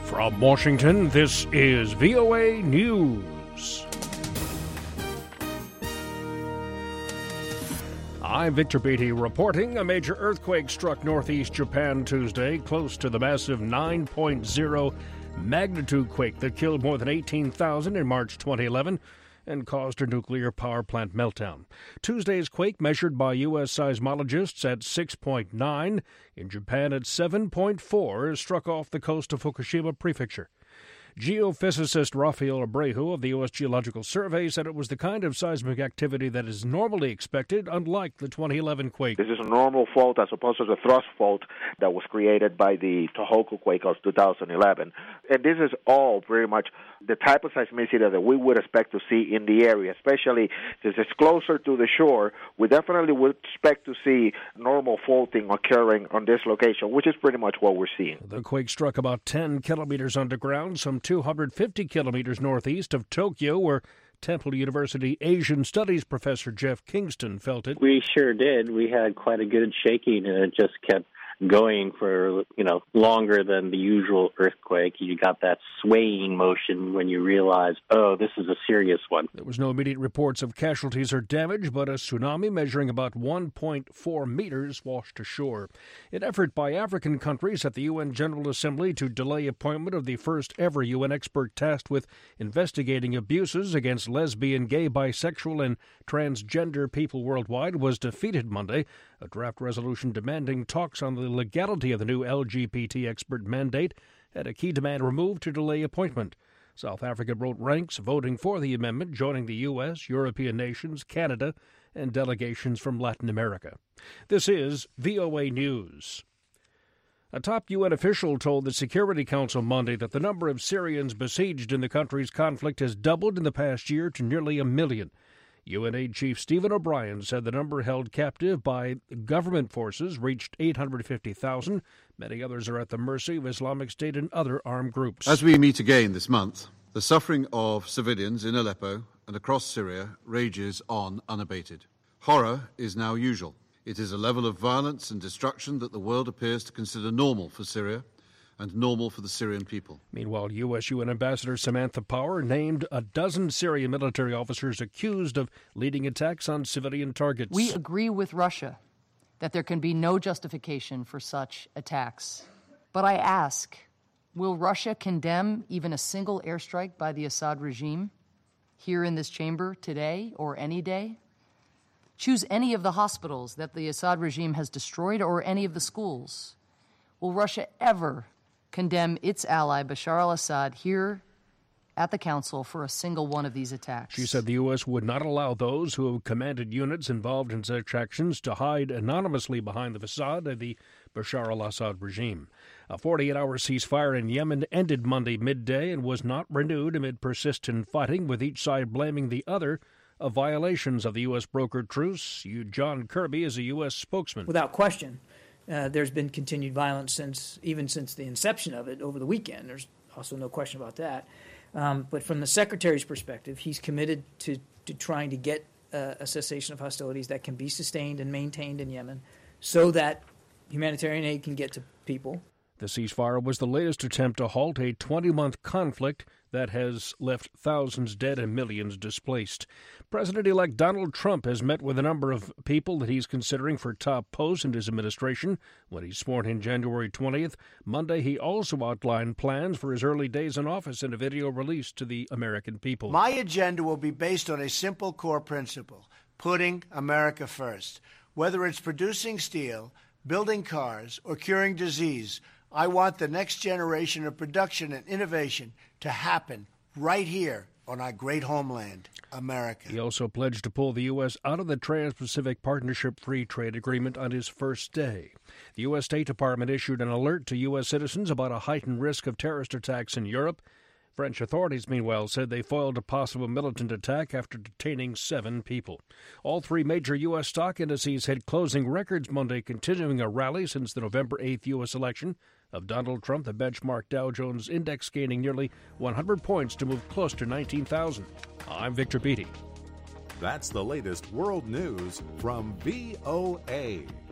From Washington, this is VOA News. I'm Victor Beatty reporting. A major earthquake struck northeast Japan Tuesday, close to the massive 9.0 magnitude quake that killed more than 18,000 in March 2011 and caused a nuclear power plant meltdown. Tuesday's quake, measured by U.S. seismologists at 6.9, in Japan at 7.4, struck off the coast of Fukushima Prefecture. Geophysicist Rafael Abreu of the U.S. Geological Survey said it was the kind of seismic activity that is normally expected, unlike the 2011 quake. This is a normal fault as opposed to the thrust fault that was created by the Tohoku quake of 2011. And this is all very much the type of seismicity that we would expect to see in the area, especially since it's closer to the shore. We definitely would expect to see normal faulting occurring on this location, which is pretty much what we're seeing. The quake struck about 10 kilometers underground, some 250 kilometers northeast of Tokyo, where Temple University Asian Studies professor Jeff Kingston felt it. We sure did. We had quite a good shaking, and it just kept going for, longer than the usual earthquake. You got that swaying motion when you realize, oh, this is a serious one. There was no immediate reports of casualties or damage, but a tsunami measuring about 1.4 meters washed ashore. An effort by African countries at the UN General Assembly to delay appointment of the first ever UN expert tasked with investigating abuses against lesbian, gay, bisexual, and transgender people worldwide was defeated Monday. A draft resolution demanding talks on the legality of the new LGBT expert mandate had a key demand removed to delay appointment. South Africa wrote ranks voting for the amendment, joining the U.S., European nations, Canada, and delegations from Latin America. This is VOA News. A top UN official told the Security Council Monday that the number of Syrians besieged in the country's conflict has doubled in the past year to nearly 1 million. UNAID Chief Stephen O'Brien said the number held captive by government forces reached 850,000. Many others are at the mercy of Islamic State and other armed groups. As we meet again this month, the suffering of civilians in Aleppo and across Syria rages on unabated. Horror is now usual. It is a level of violence and destruction that the world appears to consider normal for Syria and normal for the Syrian people. Meanwhile, U.S. UN Ambassador Samantha Power named a dozen Syrian military officers accused of leading attacks on civilian targets. We agree with Russia that there can be no justification for such attacks. But I ask, will Russia condemn even a single airstrike by the Assad regime here in this chamber today or any day? Choose any of the hospitals that the Assad regime has destroyed or any of the schools. Will Russia ever condemn its ally Bashar al-Assad here at the Council for a single one of these attacks? She said the U.S. would not allow those who have commanded units involved in such actions to hide anonymously behind the facade of the Bashar al-Assad regime. A 48-hour ceasefire in Yemen ended Monday midday and was not renewed amid persistent fighting, with each side blaming the other of violations of the U.S. brokered truce. John Kirby is a U.S. spokesman. Without question, there's been continued violence since the inception of it over the weekend. There's also no question about that. But from the Secretary's perspective, he's committed to trying to get a cessation of hostilities that can be sustained and maintained in Yemen so that humanitarian aid can get to people. The ceasefire was the latest attempt to halt a 20-month conflict that has left thousands dead and millions displaced. President-elect Donald Trump has met with a number of people that he's considering for top posts in his administration. When he's sworn in January 20th, Monday, he also outlined plans for his early days in office in a video released to the American people. My agenda will be based on a simple core principle: putting America first. Whether it's producing steel, building cars, or curing disease, I want the next generation of production and innovation to happen right here on our great homeland, America. He also pledged to pull the U.S. out of the Trans-Pacific Partnership Free Trade Agreement on his first day. The U.S. State Department issued an alert to U.S. citizens about a heightened risk of terrorist attacks in Europe. French authorities, meanwhile, said they foiled a possible militant attack after detaining 7 people. All 3 major U.S. stock indices hit closing records Monday, continuing a rally since the November 8th U.S. election of Donald Trump. The benchmark Dow Jones Index gaining nearly 100 points to move close to 19,000. I'm Victor Beatty. That's the latest world news from VOA.